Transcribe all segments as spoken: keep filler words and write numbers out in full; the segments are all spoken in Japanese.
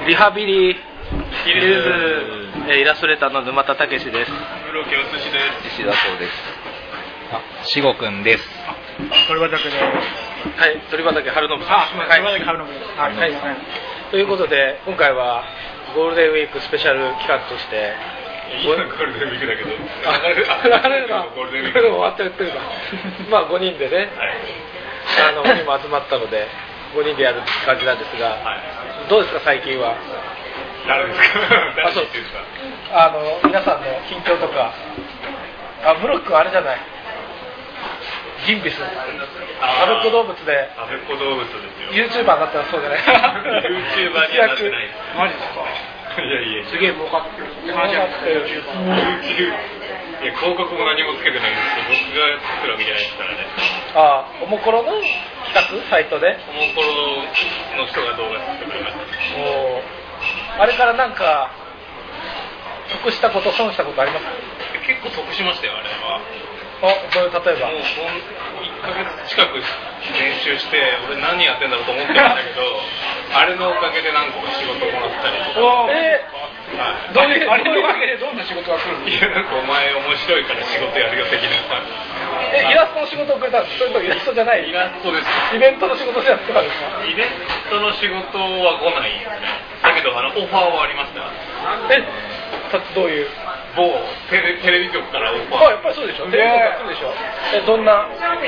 リハビリヒルズ、えー、イラストレーターの沼田武史です。 室木お寿司です。 石田壮です。 あ、しごくんです。 鳥畑です。 はい、鳥畑春信です。 あ、鳥畑春信です。はい、はい、 ということで今回はゴールデンウィークスペシャル企画としてゴールデンウィークだけど流れるなゴールデンウィーク終わっちゃってるなまあごにんでね、はい、あのごにんも集まったのでごにんでやる感じなんですが、はい、どうですか最近は。 誰ですかあ、そうですか。あの皆さんの近況とか。あ、ブロックあれじゃない、ギンビスアベッコ動物でアベッコ動物ですよ。 YouTuber になったらそうじゃない YouTuber にはなってないです。 マジですか。 いやいや、 すげえ儲かってるって話なんですよ。 YouTube いや、広告も何もつけてないんですけど、僕が作るわけじゃないですからね。 ああ、おもころの企画サイトでおもころの人が動画作ってくれました。 おあれからなんか得したこと損したことあります？ 結構得しましたよ、あれは。 あ、どういう、例えばもういっかげつ近く練習して俺何やってんだろうと思ってたんだけどあれのおかげで何個か仕事をもらったりとか。 えーはい、どういう、 あれのおかげでどんな仕事が来るの？ いや、なんかお前面白いから仕事やるよ的なさ。 え、イラストの仕事をくれたんですか？それともイラストじゃない？ イラストです。 イベントの仕事じゃなくてですか？ イベントの仕事は来ないですね。だけどあのオファーはありました。 え、どういう某テレ、テレビ局からオファー。 あ、やっぱりそうでしょ。テレビ局来るでしょ。え、どんな？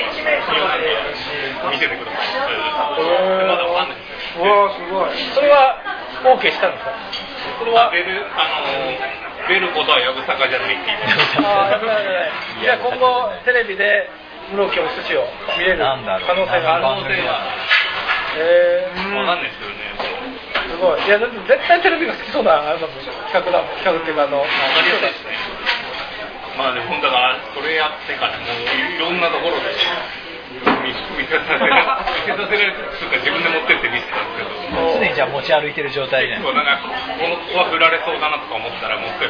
見せてください。まだわかんないです。 わあ、すごい。 それは OK したんですか？ それはベル、あのベルことはやぶさかじゃないって言ってます。 ああ、なるほど。じゃあ今後テレビで室木お寿司を見れる可能性がある。 可能性が。 えー、 わかんないですけどね。 すごい。いや、絶対テレビが好きそうなあの企画だ、企画っていうかあの。 わかりやすいですね。まあでもだからそれやってからもういろんなところで見せさせられるとか自分で持ってって見せたんですけど。 常にじゃあ持ち歩いてる状態で。 結構なんかこの子は振られそうだなとか思ったら持ってって。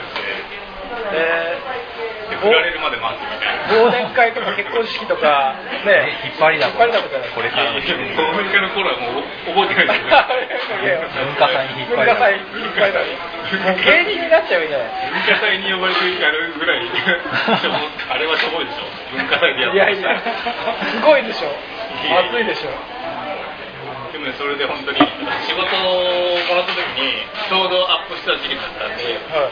えー、振られるまで待つみたいな。 忘年会とか結婚式とかね、 引っ張りだこ引っ張りだこじゃない。 これからの忘年会の頃はもう覚えてないですね。 文化祭に引っ張りだ。 文化祭に引っ張りだ。もう芸人になっちゃうみたいな。 文化祭に呼ばれてやるぐらいあれはしょぼいでしょ。文化祭でやっていやいや、すごいでしょ。熱いでしょ。 でもね、それで本当に仕事をもらった時にちょうどアップした時期だったんで、はい、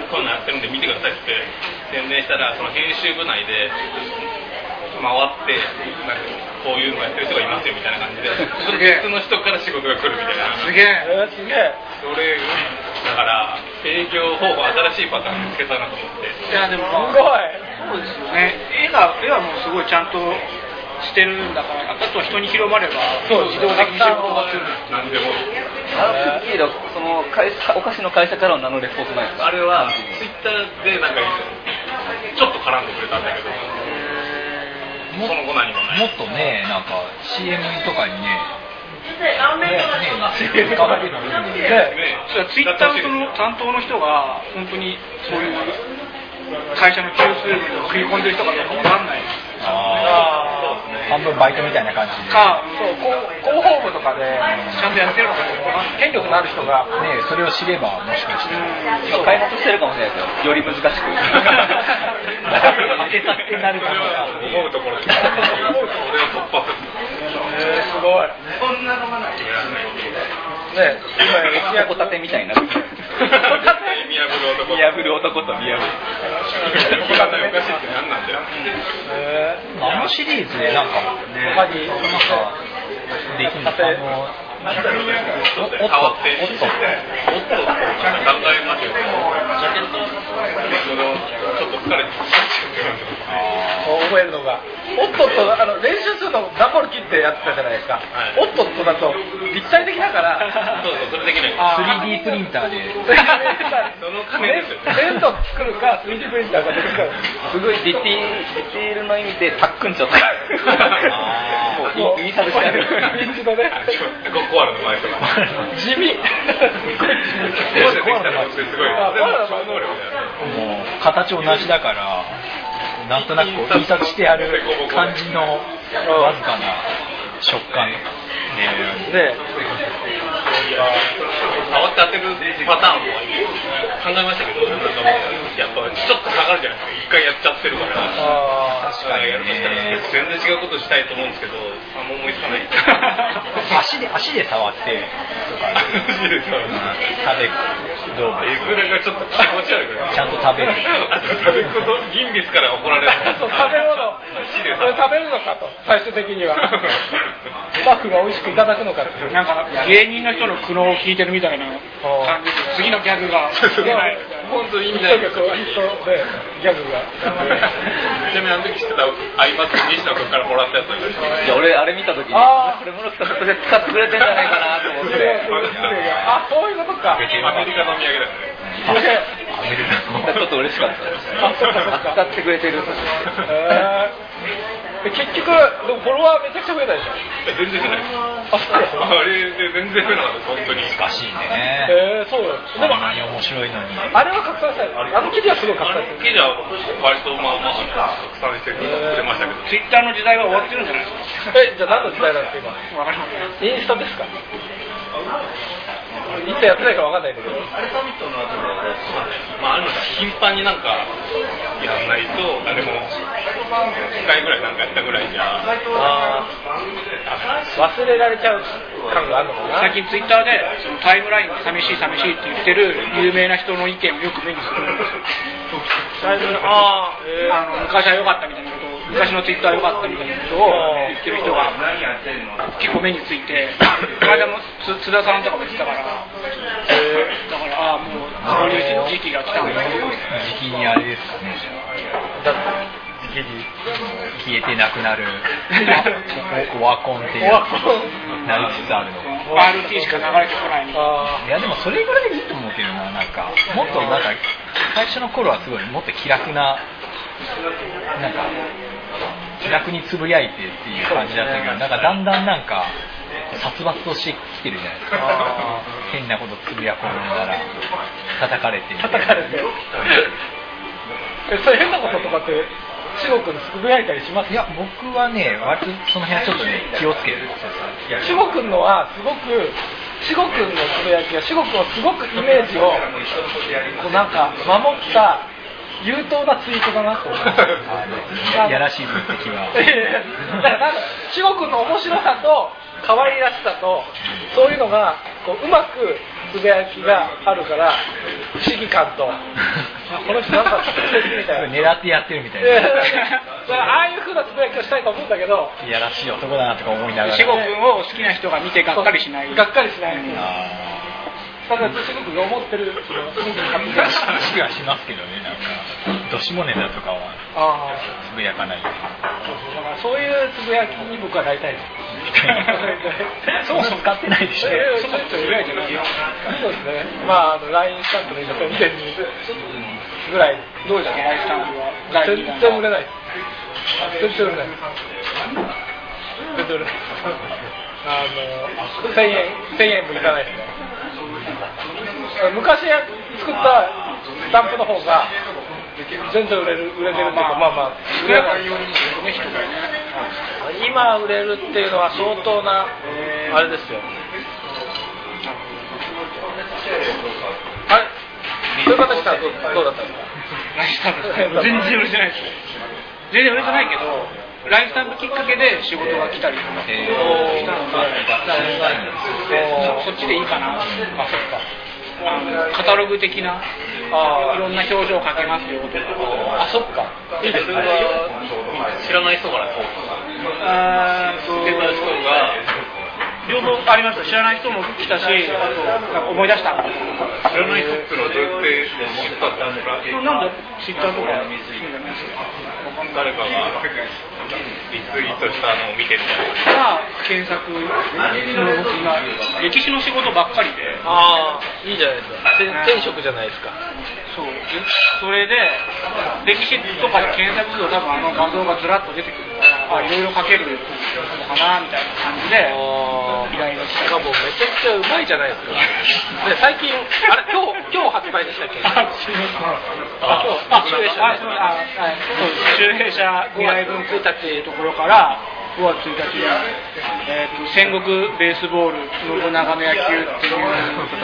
こんなんやってるんで見てくださいって宣伝したら、その編集部内で回ってなんかこういうのやってる人がいますよみたいな感じで別の人から仕事が来るみたいな。 すげえ、 えー、すげえ。 それだから営業方法新しいパターン見つけたなと思って。 いやでもすごい。 そうですよね。絵が絵はもうすごいちゃんとしてるんだから、あとは人に広まればそう自動的に仕事が来る。 何でも。 あのクッキーのその会社お菓子の会社からの名乗りっぽくないですか？ あれはツイッターでなんかちょっと絡んでくれたんだけど、その後何もない。 もっとね、なんか シーエム とかにね。 ねね、 シーエム かかるのにね。 ね、 ツイッターのその担当の人が本当にそういう会社の中枢部に食い込んでる人かどうかわかんない。 ああ、そうですね。半分バイトみたいな感じで。 か、そう、広報部とかでちゃんとやってるのかどうか、権力のある人がね、それを知ればもしかして。 今開発してるかもしれないですよ。より難しく。 当てたってなるかも。 思うところ。それを突破する。 えー、すごい。 そんなのがない。 ね、今ホコタテみたいになる。 見破る男。 見破る男と見破る。 ホコタテおかしいって何なんだよ。 えー、あのシリーズでなんかね、 他になんかできるのかも。 おっとっておっとって考えますよね。ジャケットちょっと疲れて覚えるのがおっとっと、あの練習するの段ボール切ってやってたじゃないですか、はい、おっとっとだと立体的だからそうそう、それできない。 スリーディー プリンターでその仮面ですよね。 レント作るか スリーディー プリンターができるかすごいディティディティールの意味でタックンチョとかもうイニシャルしてあるインチのねコアラの前とか地味コアラの前ってすごい。でも超能力だよ。 もう形同じだからなんとなくこう印刷してある感じのわずかな食感。 ねえ、 触っって当てるパターンも考えましたけど、なんかもうやっぱちょっと下がるじゃないですか、一回やっちゃってるから。 あ確かに、ね、 やるとしたら全然違うことしたいと思うんですけど、あんま思いつかない。 足で足で触ってとか、 足で触って食べどうも。 絵面がちょっと気持ち悪くない。 ちゃんと食べる。 あと食べることギンビスから怒られる。 そう食べ物。それ食べるのかと最終的には。スタッフが美味しくいただくのかっていう。 なんか芸人の人の苦悩を聞いてるみたいな感じで次のギャグが本当に意味ないですよ。 ギャグが。 ちなみにあの時知ってたアイマスク西野君からもらったやつ。 いや俺あれ見た時にこれ室木さんそれ使ってくれてんじゃないかなと思って。 あそういうことか。 アメリカのお土産だね。 アメリカのちょっと嬉しかったです。 あそっかそっか。 使ってくれてる。 結局でもフォロワーめちゃくちゃ増えたでしょ。 全然増えない。 あそうあれで全然増えなかった本当に。 難しいね。 えー、そうよ。 でも何面白いのに。 あれは拡散された。あの記事はすごい拡散された。 記事は割とまあまあ拡散してくれましたけど。 ツイッターの時代は終わってるんじゃないですか。 えじゃあ何の時代なんですか今。 わかりません。 インスタですか。いつやってないかわかんないけど。 まああるの頻繁になんかやらないとあれもいっかいぐらいなんかやったぐらいじゃあ忘れられちゃう感があるのかな。 最近ツイッターでそのタイムラインが寂しい寂しいって言ってる有名な人の意見をよく目にするんですよ。 あ、えー、 あの昔は良かったみたいなことを昔のツイッター良かったみたいなことを言ってる人が結構目について、この間も津田さんとかも言ってたから、えー、だからああもうそういう時期が来たんだ。 時期にあれですかね。時期に消えてなくなるオワコンっていうなりつつあるのか。 アールティー しか流れてこない。 いやでもそれぐらいでいいと思うけどな。なんかもっとなんか最初の頃はすごいもっと気楽ななんか気楽につぶやいてっていう感じだったけど、なんかだんだんなんか殺伐としてきてるじゃないですか。変なことつぶやこんだら叩かれて叩かれてえそういう変なこととかって志保君つぶやいたりします？ いや僕はね割とその辺はちょっとね気をつけるんですよ。 志保君のはすごく志保君のつぶやきは志保君はすごくイメージをこうなんか守った優等なツイートだなと思う。 いやらしい分析は。 だから志保君の面白さと可愛らしさとそういうのがこううまくつぶやきがあるから不思議感とこの人なんかみたいな狙ってやってるみたいな。 だからああいう風なつぶやきをしたいと思うんだけど、 いやらしい男だなとか思いながら。 志保君を好きな人が見てがっかりしない。 がっかりしない。ただ志保君が思ってる話がしますけどね。なんかどしもネタとかはつぶやかない。 そういうつぶやきに僕はなりたいです。 そもそも使ってないでしょ。 そもそもつぶやいてない。そうですね。まああの ライン スタンプの今見てるぐらい。 どうですか ライン スタンプは。 全然売れない。全然売れない。全然売れない。あの千円千円もいかないですね。昔作ったスタンプの方が全然売れる売れてるっていうかまあまあ売れないようにね人がね。今売れるっていうのは相当なあれですよ。あれそういう形したらどうどうだったんですか？ ラインスタンプ全然売れてないです。全然売れてないけど。ラインスタンプきっかけで仕事が来たりとかしたので、そっちでいいかな。あ、そっか。あのカタログ的な、あいろんな表情をかけますよとか。 あ、そっか。いいですね。 知らない人からこう。 あー、 知らない人が。 両方ありました。知らない人も来たし、あと思い出した。 知らない人ってのはどうやって知ったんですか？ なんでツイッターとか誰かがリツイートしたのを見てるじゃないですか。検索の僕今歴史の仕事ばっかりで。 ああ、いいじゃないですか。転職じゃないですか。 そう。それで歴史とか検索すると多分あの画像がずらっと出てくるから、あいろいろ書けるのかなみたいな感じで。依頼が来た。 もうめちゃくちゃうまいじゃないですか。で最近あれ今日今日発売でしたっけ？あ、今日集英社。あ、そうあ、 そう集英社未来文庫っていうところからごがつついたち、えーと戦国ベースボール信長の野球っていう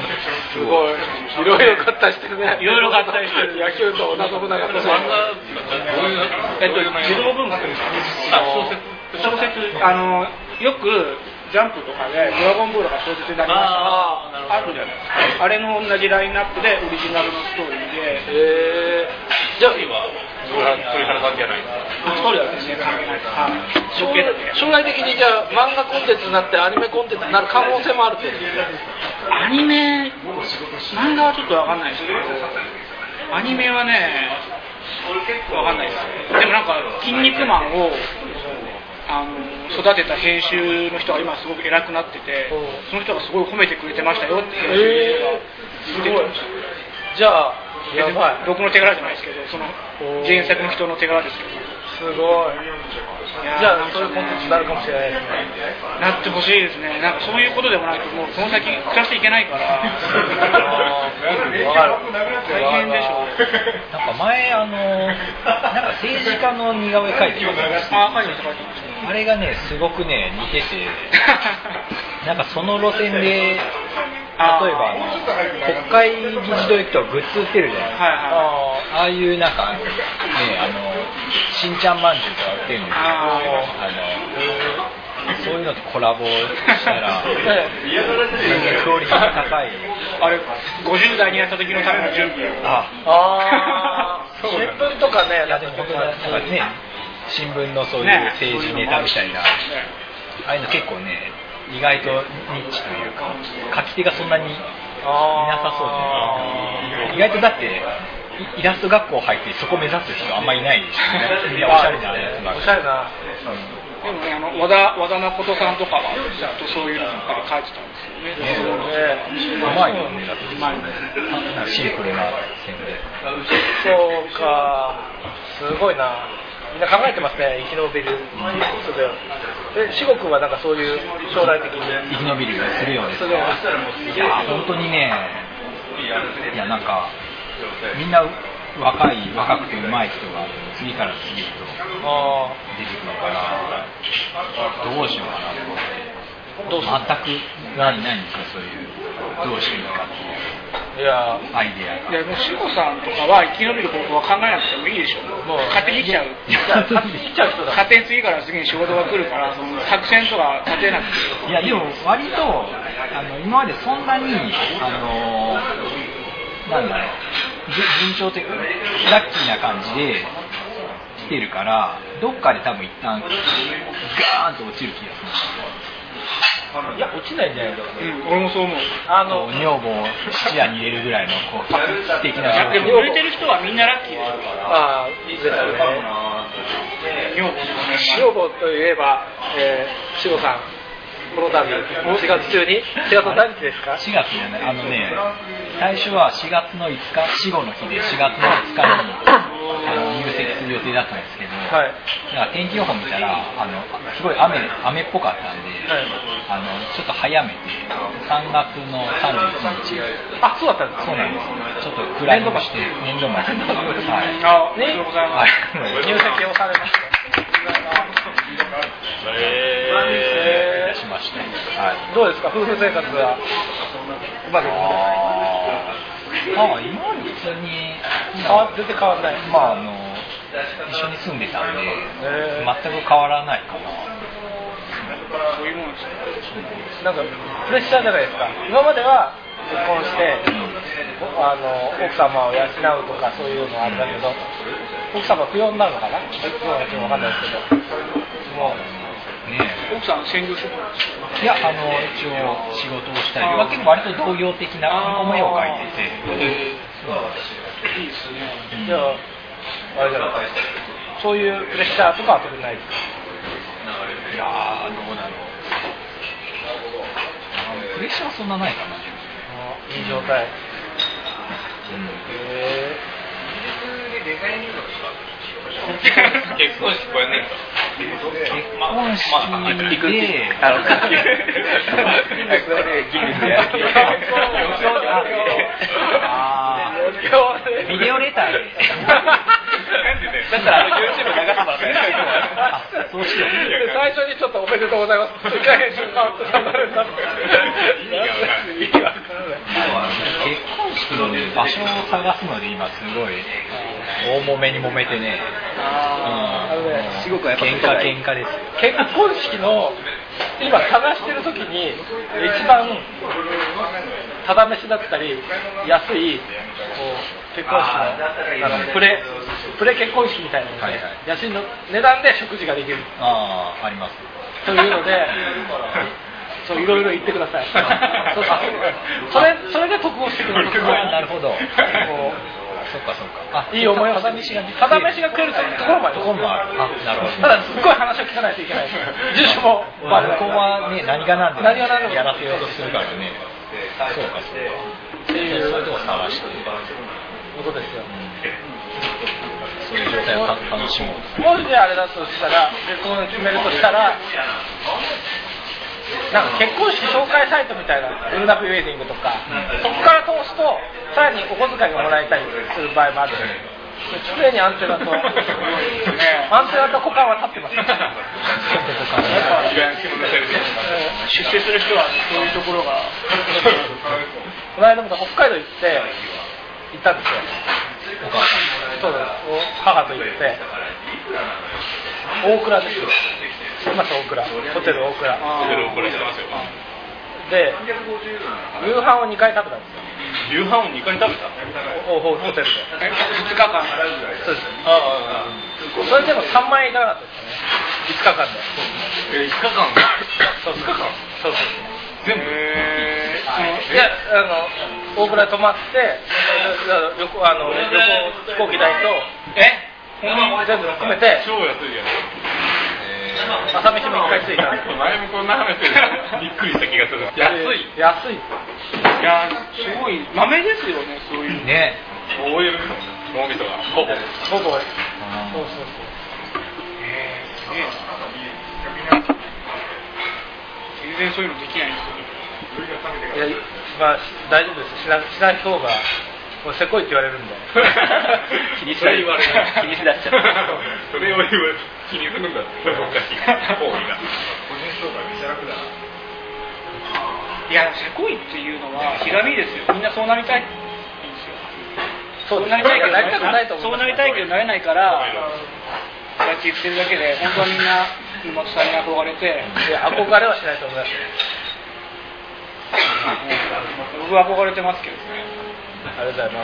すごい。いろいろ合体してるね。 いろいろ合体してる。 野球と同じながら。 漫画えっと児童文学ですか。小説あのよくジャンプとかでドラゴンボールが小説になりましたあるじゃないですか。あれの同じラインナップでオリジナルのストーリーで。 えー、じゃあは鳥肌関係ないんですか。 ストーリーは全然関係ないです。 将来将来的にじゃあ漫画コンテンツになってアニメコンテンツになる可能性もあるってことですか。 アニメ漫画はちょっとわかんないですけどアニメはねわかんないです。でもなんか筋肉マンをあの育てた編集の人が今すごく偉くなってて、その人がすごい褒めてくれてましたよっていう人が言ってました。 じゃあやばい。 僕の手柄じゃないですけど、その原作の人の手柄ですけど。 すごい。じゃあそういうコンテンツになるかもしれないですね。 なってほしいですね。なんかそういうことでもなく、もうその先暮らしていけないから。 わかる。 大変でしょ。 なんか前あのなんか政治家の似顔絵描いてるんですよ。 あ、書いてました書いてました。 あれがねすごくね似てて、なんかその路線で例えばあの国会議事堂行くとグッズ売ってるじゃないですか。 はいはい、 ああいうなんかねあのしんちゃんまんじゅうとか売ってるんですけど、あのそういうのとコラボしたら全然クオリティが高い。 あれごじゅう代になった時のための準備。 ああ新聞とかね、 いやでも本当なんかね新聞のそういう政治ネタみたいな、ああいうの結構ね意外とニッチというか書き手がそんなにいなさそうで、意外とだってイラスト学校入ってそこ目指す人あんまりいないでしょね。みんなおしゃれなやつばっかり。 おしゃれな。 でもね、あの和田和田誠さんとかはちゃんとそういうのばっかり書いてたんですよね。 うまいよね。だってうまいね。シンプルな線で。 そうか。すごいな。みんな考えてますね。生き延びる。そうだよ。で、志吾君はなんかそういう将来的に生き延びるするようですか。いや本当にね。いやなんかみんな若い若くてうまい人が次から次へと出てくるからどうしようかなと思って。どう全くないないんですよそういうどうしていいかっていう。 いやアイデアが。 いやもう志保さんとかは生き延びる方法は考えなくてもいいでしょ。もう勝手に来ちゃう。 勝手に来ちゃう人だ。 勝手に次から次に仕事が来るからその作戦とか立てなくて。 いやでも割とあの今までそんなにあのなんだろう順調的ラッキーな感じで来てるからどっかで多分一旦ガーンと落ちる気がするんですよ。 いや落ちないんじゃないかな。 うん、俺もそう思う。 あの女房を質屋に入れるぐらいのこう画期的な状況。 でも売れてる人はみんなラッキーでしょ。 ああいいですね。 女房女房といえば、えー、志保さん。この度しがつ中にしがつの何日ですか。 しがつじゃないあのね最初はしがつのいつか死後の日でしがつのいつかにあの入籍する予定だったんですけど、はい、だから天気予報見たらあのすごい雨雨っぽかったんで、はい、あのちょっと早めてさんがつのさんじゅういちにち。 あそうだったんですか。 そうなんですちょっとフライングして年度末にはい、ありがとうございます。 入籍をされました。 えー、しました、はい、 どうですか夫婦生活はうまくいってますか。 ああ今まで普通にあ全然変わらない。 まああの一緒に住んでたんで全く変わらないかな。 そういうもんですね。 なんかプレッシャーじゃないですか。今までは結婚して、うん、あの奥様を養うとかそういうのはあるんだけど、奥様不要になるのかな。そういうのは分かんないですけど、もう、ね、 奥さん専業主婦なんですか。 いやあの一応仕事をしたり、まあ、結構割と同業的なお絵を描いてて、えー、そうなんですよ。 いいですね。 うん、じゃああれじゃないですか。そういうプレッシャーとかは特にないですか。 いやどうだろう。プレッシャーはそんなないかな。 いい状態。うん、 へ結婚式これね結婚式でビデオレターでだったらあの YouTube 流してもらってあそうしよう。 最初にちょっとおめでとうございます。一回編集変わってたんだろうな。 結場所を探すので今すごい大揉めに揉めてね、 ああのねすごくやっぱ喧嘩喧嘩ですよ。 結婚式の今探してる時に一番ただ飯だったり安いこう結婚式のなんかプレプレ結婚式みたいなので、 はいはい安いの値段で食事ができるああ、あります。 というのでそういろいろ言ってください。そうそうそれそれで得をしてくれる。 なるほど。 こそっかそっか。 ういい思いをただ飯がただ飯が食えるところまでところもある。あ、なるほど。 ただすっごい話を聞かないといけない。住所もまあ、向こうはね、何が何でも何が何でもやらせようとするからね。そうかそうか。 っていうそういうとこ探して。 ことですよ。 そういう状態を楽しもう。 もしあれだとしたら結婚を決めるとしたらなんか結婚式紹介サイトみたいなブルーナビウェディングとか、そこから通すとさらにお小遣いがもらえたりする場合もある。常にアンテナと、ね、アンテナと股間は立ってます。 出世する人はそういうところがこの間も北海道行って行ったんですよ。そうです。母と行って大倉ですよ。また大倉、ホテル大倉。 ホテル大倉してますよ。 で、夕飯をにかい食べたんですよ。 夕飯をにかい食べた？ ホホテルで。 ふつかかん。 そうです。ああ。それでもさんまん円いかなかったですよね。いつかかんで。 え、いつかかん？ そうそう。そうそう。 全部？ えいや、あの大倉泊まって旅行あの旅行飛行機代とえ全部含めて超安いじゃない。 朝飯もいっかいついたんです。 前もこんな話でびっくりした気がする。安い。 安い。 いやすごい豆ですよね、そういうね。 そういう脳みそがほぼ。 ほぼ。そうそうそう。 えー、すげえな。全然そういうのできないんですよ。 いや、まあ大丈夫です。しなしない方がもうせこいって言われるんで。 気にしない。気にしだしちゃう。 それを言う気にするんだっておかしい。行為が。 いや、せこいっていうのはひがみですよ。みんなそうなりたいんですよ。 そうなりたいけどなりたくないと思そうなりたいけどなれないから、こうやって言ってるだけで、本当はみんな沼津さんに憧れて、 いや憧れはしないと思います。 僕は憧れてますけどね。 ありがとうございます。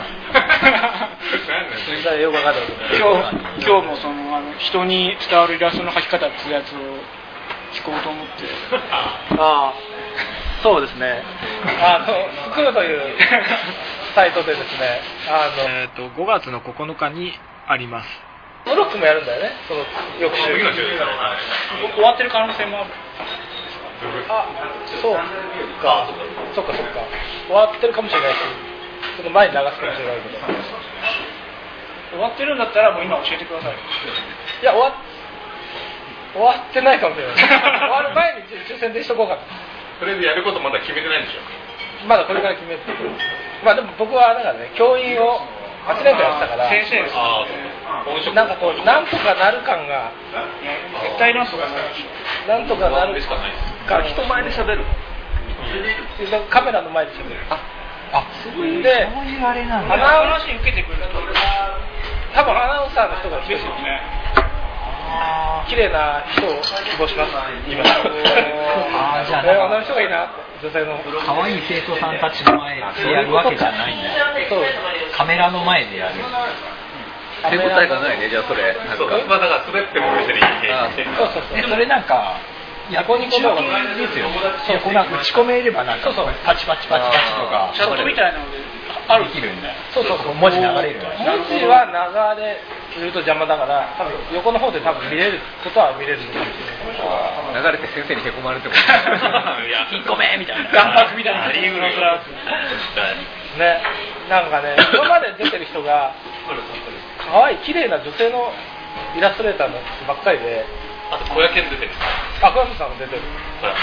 そんなよくわかんないけど。 今日今日もそのあの人に伝わるイラストの描き方っていうやつを聞こうと思って。 ああ、そうですね。あのスクールというサイトでですね、あのえっとごがつのここのかにあります。ブロックもやるんだよね。その翌週。 次の週ですか。 終わってる可能性もある。 あ、そうか。そっかそっか。終わってるかもしれないし、ちょっと前に流すかもしれないけど。 終わってるんだったらもう今教えてください。 いや終わっ終わってないかもしれない。終わる前に抽選でしとこうかな。 とりあえずやることまだ決めてないんでしょ。 まだこれから決めて。まあでも僕はだからね、教員をはちねんかんやってたから、 先生です、ね。 ああ、本職。 なんかこうなんとかなる感が、 絶対なんとかなる。 なんとかなるしかないです。 感。 人前で喋る。 カメラの前で喋る。 あ、あ、そういうでそういうあれなんだ。 話受けてくれると多分アナウンサーの人が来てるですよね。 綺麗な人を希望します。今。 あーじゃあえー女の人がいいなって女性の。 可愛い生徒さんたちの前でやるわけじゃないんだ。 そう。 カメラの前でやる。 手応えがないね、じゃあそれ。なんそう、 かまあだから滑っても別にいい。 あそうそうそう。 えそれなんか横にこのですよ。横が打ち込めればなんかそうそうパチパチパチパチとかチャットみたいなのであるできるんだよ。 そうそうそう。 文字流れる。 文字は長ですると邪魔だから、多分横の方で多分見れることは見れるかもしれない。 流れて先生にへこまれても。いや、 引っ込めみたいな。 眼白みたいなリーグの空。 ね、なんかね、今まで出てる人が可愛い綺麗な女性のイラストレーターのばっかりで、 あと小屋犬出てる。 あ、小山さんも出てる。 ほら。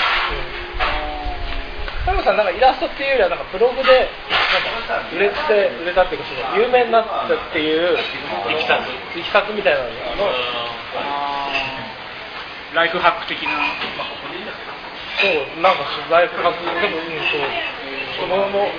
小山さんなんかイラストっていうよりはなんかブログでなんか売れて売れたっていうかその有名になったっていういきさついきさつみたいなののライフハック的な。 そうなんかライフハックでもうんそうもうもう、うん、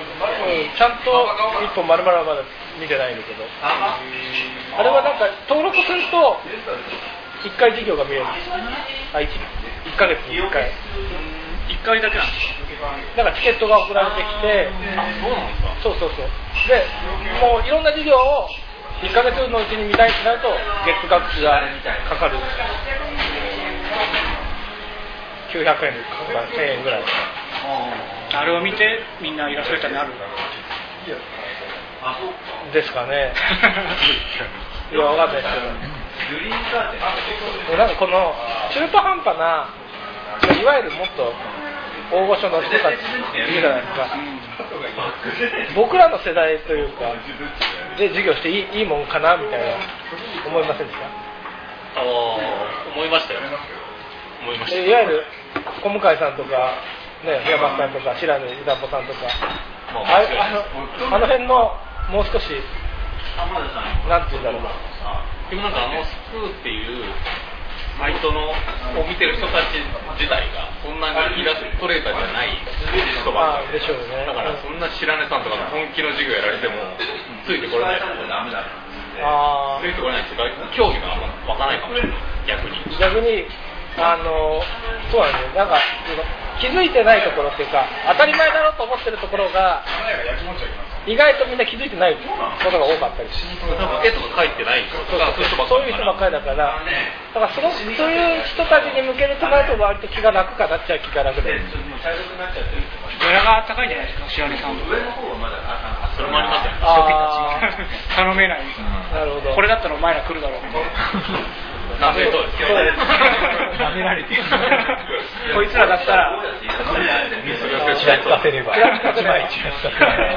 ちゃんと一本丸々はまだ見てないんだけど、あれはなんか登録するといっかい授業が見えるんです。あ 1, いっかげつにいっかい。 いっかいだけなんですか。 だからチケットが送られてきて、 あ、そうなんですか。 そうそうそう。で、もういろんな授業をいっかげつのうちに見たいとなると月額がかかる。きゅうひゃくえんかせんえんぐらい。 あれを見てみんなイラストレーターになるですかね。いや、わかんないですけど、なんかこの中途半端な、いわゆるもっと大御所の人たちいるじゃないですか、うん、僕らの世代というかで授業していい、いいもんかなみたいな思いませんでした？ ああ、思いましたよ。思いました。 いわゆる小向井さんとかね、平松さんとか白根伊田ぽさんとか、あ, あ, のあの辺のもう少しなんていうんだろうな。 でもなんかあのスクーっていうサイトのを見てる人たち自体がそんなにイラストレーターじゃない人ばっかりでしょうね。だからそんな白根さんとか本気の授業やられてもついてこれないと思う。ダメだ。ああ。ついてこれないっていうか興味があんま湧かないかもしれない。逆に。 逆にあのそうなんですよ。なんか気づいてないところっていうか当たり前だろうと思ってるところが意外とみんな気づいてないことが多かったりします。 多分絵とか描いてない人とかそういう人ばっかりだから、だからそのそういう人たちに向けるとなると割と気が楽かなっちゃう気が楽で。 ギャラが高いじゃないですか、白根さん。 それもありますよね。 あ頼めない。 なるほど。 これだったらお前ら来るだろう。 なめそうですけど。 なめられてる。 こいつらだったら。 ちらつかせれば。ちらつかせば一番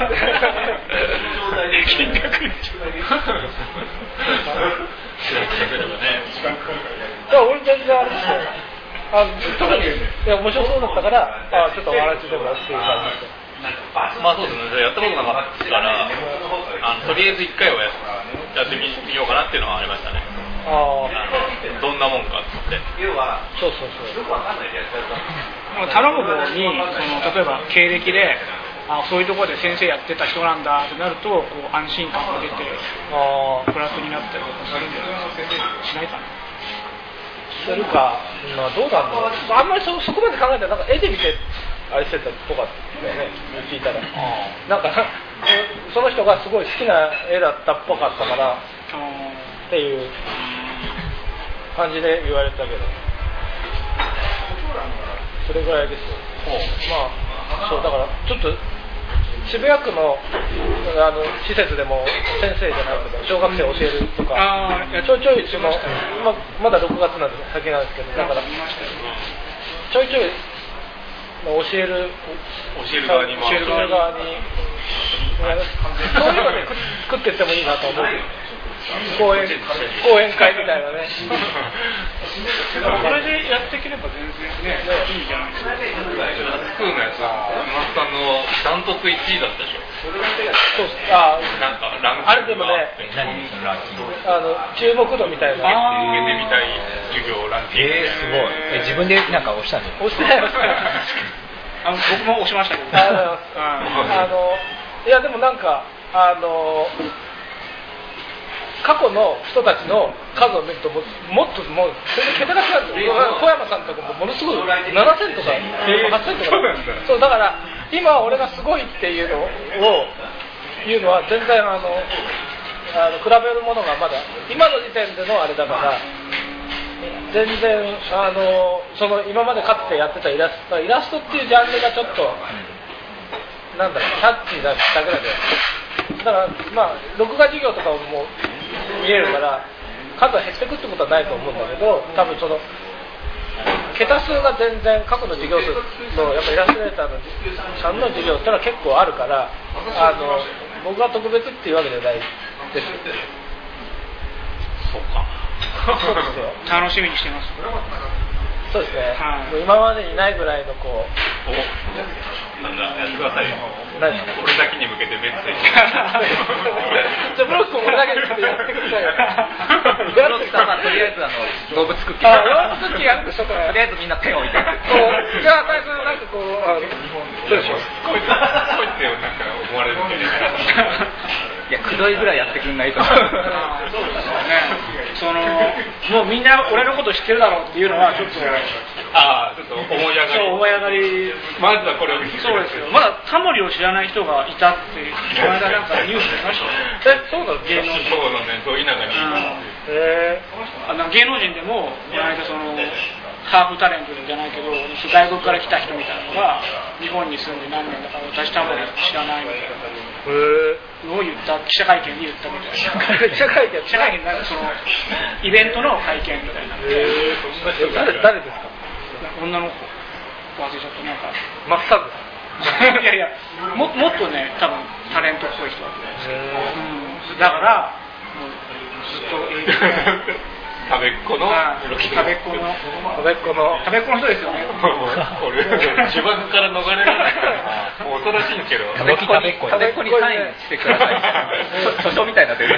金額。 俺全然あれですよ。あ特にいや面白そうだったからあちょっとお話でもっていう感じで。 まあそうですね。やったことなかったからあのとりあえず一回はやってみようかなっていうのはありましたね。ああどんなもんかって。 そうそうそう。 頼む方にその例えば経歴であそういうところで先生やってた人なんだってなるとこう安心感が出てあプラスになったりとかするんじゃないですか。しないかな。 するか、まあ、どうなんだろう。あんまり そ, そこまで考えたらなんか絵で見てあれしてたとかだよね。聞いたらなんかその人がすごい好きな絵だったっぽかったからっていう感じで言われたけどそれぐらいですよ。まあそうだからちょっと渋谷区の、あの施設でも先生じゃないけど小学生教えるとか、うん、ちょいちょいその、ま, まだろくがつなんで先なんですけどだからちょいちょい教える教える側に教える側にそういうので作っていってもいいなと思う。講演講演会みたいなね。 これでやっていければ全然ねいいじゃないですか。 スクールのやつは松さんのダントツいちいだったでしょ。 そうあなんかランキングあれでもねあの注目度みたいな受けてみたい授業ランキング。 えー、すごい。え自分でなんか押したんじゃない？ 押してない押してないあの僕も押しましたけど。 あのいやでもなんかあの過去の人たちの数を見るとも, もっともう全然桁が違うんですよ。小山さんとかもものすごいななせんとかはっせんとかそうだから今俺がすごいっていうのを言うのは全然あのあの比べるものがまだ今の時点でのあれだから全然あのその今までかつてやってたイラストイラストっていうジャンルがちょっとなんだろうキャッチーだったぐらいでだからまあ録画授業とかももう見えるから数は減ってくってことはないと思うんだけど多分その桁数が全然過去の授業数のやっぱイラストレーターのさんの授業ってのは結構あるからあの僕が特別っていうわけじゃないです。 そうか。 そうですよ。 楽しみにしてます。 そうですね、 はい、 今までにないぐらいのこうおなんだやってくださいよ。 何ですか俺だけに向けてメッセージじゃあブロックも俺だけに向けてやってくださいよ。 ブロックさんはとりあえずあの動物クッキーあ動物クッキーやるんでしょこれ。 とりあえずみんなペン置いてこうじゃあ最初なんかこうあのそうでしょ。 すごいすごいってなんか思われるんだよね。 いや、くどいぐらいやってくんないと。 そうですよね。そのもうみんな俺のこと知ってるだろうっていうのはちょっとああ、ちょっと思い上がり。 そう思い上がり。 まずはこれを見て。 そうですよ。まだタモリを知らない人がいたってこの間なんかニュース出ましたよ。 え、そうなの？ 芸能人。 そうのね、そう田舎に。 へあの芸能人でもこの間そのハーフタレントじゃないけど外国から来た人みたいなのが日本に住んで何年だから私タモリ知らないみたいなのを言った記者会見で言ったみたいな。 記者会見記者会見なんかそのイベントの会見みたいな。 へー誰誰ですか？ 女の子忘れちゃったなんかマッサンですいやいや も, もっとね多分タレントっぽい人だと思うん、だからもうずっと営業食べっ子の食べっ子の食べっ子の食べっ子の人ですよね。 俺呪縛から逃れられないもう恐ろしいんですけど食べっ子に食べっ子にサインしてください。書書みたいになってる。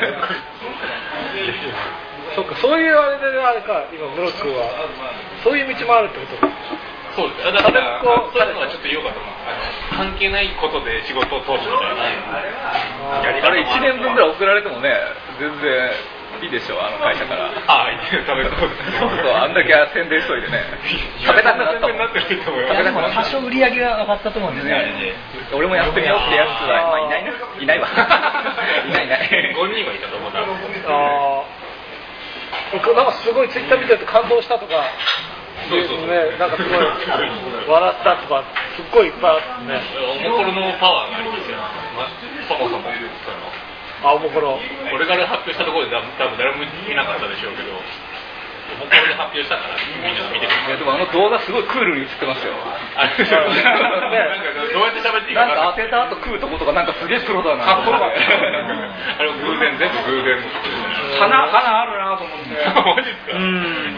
そっか、そういうあれであれか、今ムロ君はそういう道もあるってことか。 そうです。だからそういうのはちょっと言おうかと思う。関係ないことで仕事を通すみたいなやり方あれいちねんぶんぐらい送られてもね、全然いいでしょ、あの会社から。 ああ、いいね、食べっ子。 そうそう、あんだけ宣伝しといてね。食べたくなったもん。 なってる人もいやでも多少売り上げが上がったと思うんですね、あれで。 俺もやってみようってやつは、まあいないな。いないわ。いないいない。 ごにんはいたと思うな。 ああ、僕なんかすごいツイッター見てると感動したとか。 そうそうそうね、なんかすごい笑ったとかすっごいいっぱいあってね。 おもころのパワーがありますよ、ま、そもそもそのあ、おもころこれから発表したところで多分誰も見なかったでしょうけど、おもころで発表したからみんな見てくいやでもあの動画すごいクールに映ってますよ。 あれでしょ、なんかどうやって喋っていいかなんか当てた後食うとことかなんかすげえプロだな。 かっこよかった。 あれ偶然、全部偶然。 花花あるなと思って。 マジですか？ うん。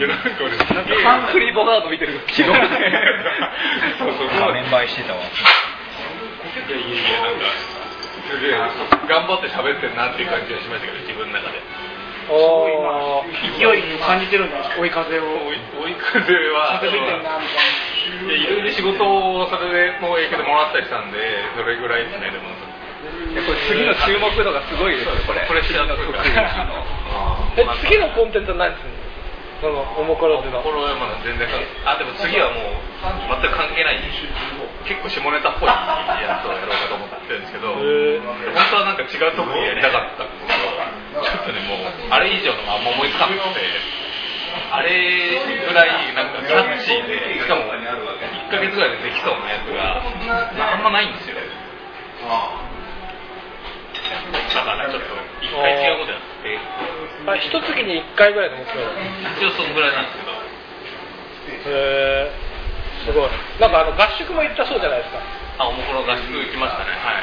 いやなんか俺ハンフリー・ボガード見てる昨日。 そうそう画面映えしてたわ。 いやいやいや、なんかすげえ頑張って喋ってるなっていう感じがしましたけど、自分の中で。 お勢い感じてるんです追い風を追い追い風は風吹いてるなみたいな。 いろいろ仕事をそれでの影響でもらったりしたんで、それぐらいですね。でもいやこれ次の注目度がすごいですよこれ。 これ知らなくてえ、次のコンテンツは何するの？そのおもころっていうのは。 これはまだ全然関係あ、でも次はもう全く関係ない結構下ネタっぽいやつをやろうかと思ってるんですけど、本当はなんか違うところでやりたかったんですけど、ちょっとねもうあれ以上のがあんま思いつかなくて、あれぐらいなんかキャッチーで、しかもいっかげつぐらいでできそうなやつがあんまないんですよ。だからちょっと一回違うことやってあ、一月に一回ぐらいの目標。 一応そのぐらいなんですけど。 へえ、すごい。なんかあの合宿も行ったそうじゃないですか。 あ、おもころ合宿行きましたね。はい。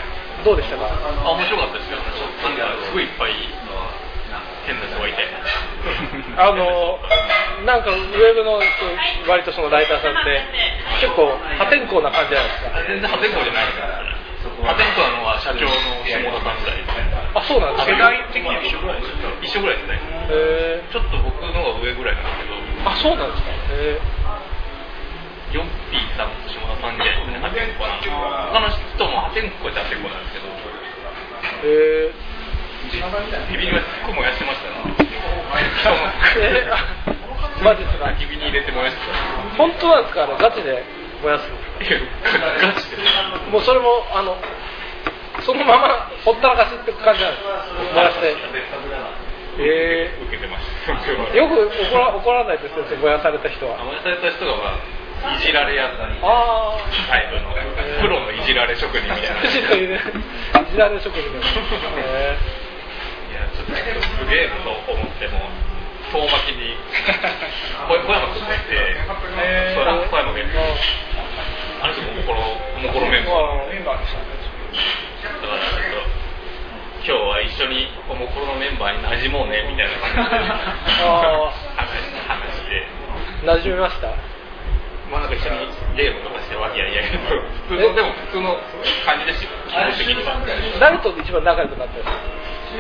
どうでしたか？ あ、面白かったですよ。なんかすごいいっぱい変な人がいて。 あのなんかウェブの割とそのライターさんって結構破天荒な感じじゃないですか。 全然破天荒じゃないですからね。破天荒なのは社長の下田さんぐらい。 あ、そうなんですか。 世代的には一緒ぐらいですか？ 一緒ぐらいですね。 へちょっと僕の方が上ぐらいなんですけど。 ー、あ、そうなんですか。へヨッピーさんと下田さんじゃないですね。破天荒な。他の人も破天荒じゃ破天荒なんですけど。 え。へー。 ビビりは結構燃やしてましたね。 えー、マジですか。 焚き火に入れて燃やしてた。 本当なんですか？あのガチで燃やす。 いやガチで。 もうそれもあのそのままほったらかしって感じなんです。燃やして。え受けてました。 ー、よく怒ら怒らないですよ、燃やされた人は。 燃やされた人が、まあ、いじられやすいあタイプのプロのいじられ職人みたいな。 いじられいじられ職人です。えーいやちょっとすげえと思っても遠巻きに小山君がいて、小山君あの人もおもころおもころメンバーメンバーでしたね。 だからちょっと今日は一緒におもころのメンバーに馴染もうねみたいな感じで話して馴染みました。 まあなんか一緒にゲームとかしてわけやりやけど普通のでも普通の感じでし気持ち的には誰と一番仲良くなってるんですか？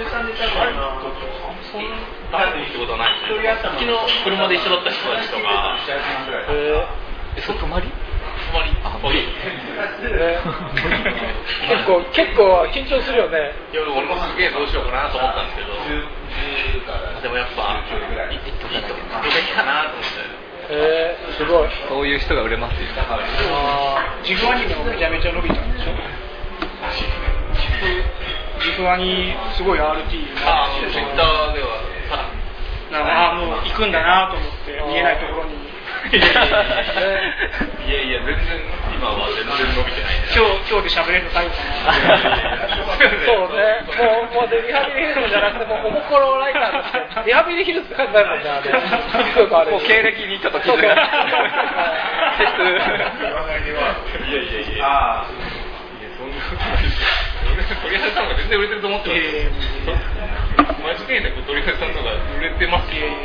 誰とってことはないですね。昨日車で一緒だった人たちとか。 ええ、それ泊まり？ 泊まりっぽい、ね、 結構結構緊張するよね。 いや俺もすげえどうしようかなと思ったんですけど、でもやっぱいいとこがいいかなと思って。 えー、すごい。 そういう人が売れますよ。 あジフアニメもめちゃめちゃ伸びたんでしょ。ジフアニすごい アールティーああツイッターではああもう行くんだなと思って見えないところに。 いやいや全然今は全然伸びてないね。 今日今日で喋れるの最後かな。 そうね。もうもうでリハビリヒルズじゃなくてもうおもころライターとしてリハビリヒルズって書いてあるもんね。あれもう経歴にちょっと傷が。いやいやいや。ああ。いやそんなことないですよ。鳥羽さんが全然売れてると思ってます。間違いなく鳥羽さんのが売れてますよ。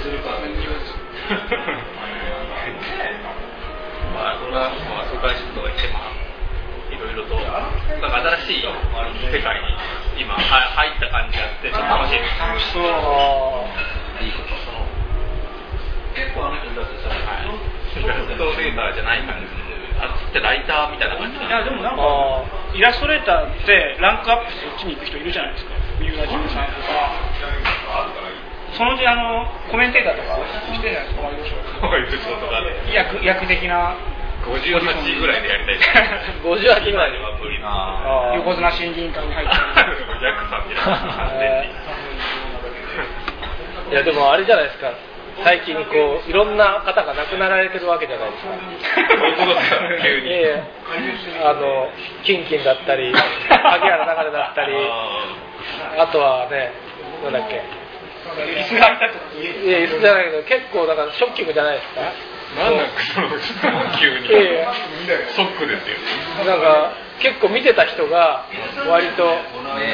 まあそれはまあそうから人がいてまあいろいろとなんか新しい世界に今入った感じがあってちょっと楽しいです。 楽しそう。 いいことその結構あの人だってさ、はい、イラストレーターじゃない感じで、あっちってライターみたいな感じ。 いやでもなんかイラストレーターってランクアップそっちに行く人いるじゃないですか。三浦淳さんとか。そのうちあのコメンテーターとかしてるじゃないですか。ワイドショーとか役役的なごじゅうはちぐらいでやりたいです。 ごじゅうはちぐらいでは無理。 横綱審議員会に入って役さんみたいな。 いやでもあれじゃないですか。最近こういろんな方が亡くなられてるわけじゃないですか。 そういうことですか急に。 ええあのキンキンだったり、萩原流だったり、あとはねなんだっけ。 椅子が空いたってこと。 いや椅子じゃないけど結構だからショッキングじゃないですか。 なんなんかその急に。 ええショックですよ。 なんか結構見てた人が割とね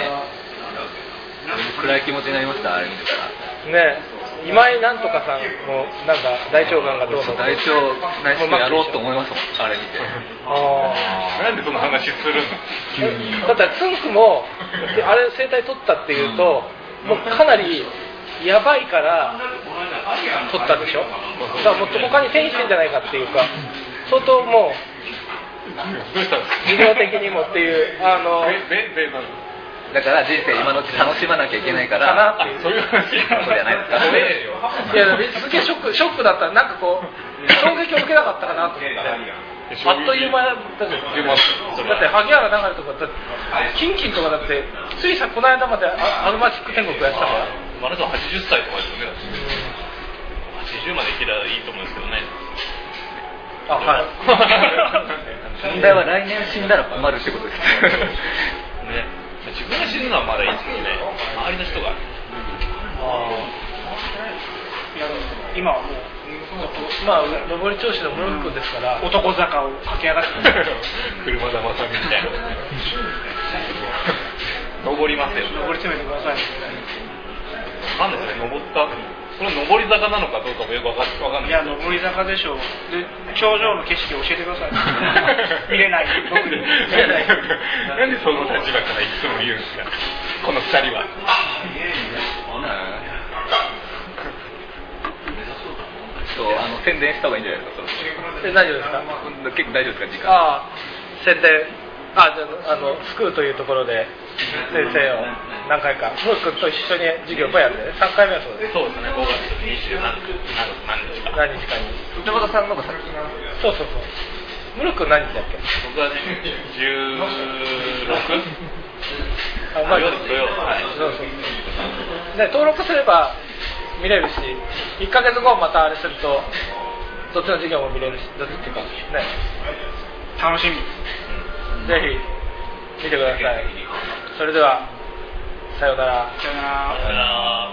暗い気持ちになりましたあれ見てたら。 ね今井なんとかさんもなんか大腸がんがどうの大腸内視鏡やろうと思いますもんあれ見て。 あなんでその話するの急に。だってつんくもあれ声帯取ったっていうと、うん、もうかなりやばいから取ったでしょ。だからもっと他に転移してんじゃないかっていうか相当もうどうしたんですか医療的にもっていうあのだから人生今のうち楽しまなきゃいけないからかなっていうそういう話じゃないですか。 いやすげえショックショックだったらなんかこう衝撃を受けなかったかなと思ったらあっという間だったじゃん。だって萩原流れとかだってキンキンとかだってついさこの間までアルマチック天国やってたからまだはちじゅっさいとかですよね。はちじゅうまで生きればいいと思うんですけどね。 あはい問題は来年死んだら困るってことですね。自分が死ぬのはまだいいですけどね周りの人があいや今はもうまあ上り調子の室福君ですから、 うん、男坂を駆け上がって車田正美みたいな登りますよ登り詰めてくださいなんですね登ったこの上り坂なのかどうかもよく分かんない。 いや上り坂でしょう。で頂上の景色を教えてください見れない僕に見れないなんでその立場からいつも言うんですかこのふたりは。 そうあの宣伝した方がいいんじゃないですか。 え大丈夫ですか結構大丈夫ですか時間。 ああ宣伝あじゃあのスクーというところで先生を何回かムー君と一緒に授業もやってねさんかいめはそうです。 そうですねごがつにじゅう何日か何日かに内本さんの方が先。 そうそうそうムル君何日だっけ。 僕はねじゅうろくあまあ土曜はいそうそうで登録すれば見れるしいっかげつごまたあれするとどっちの授業も見れるしどっちっていうかね楽しみぜひ見てください。それではさようなら。 さようなら。 さようなら。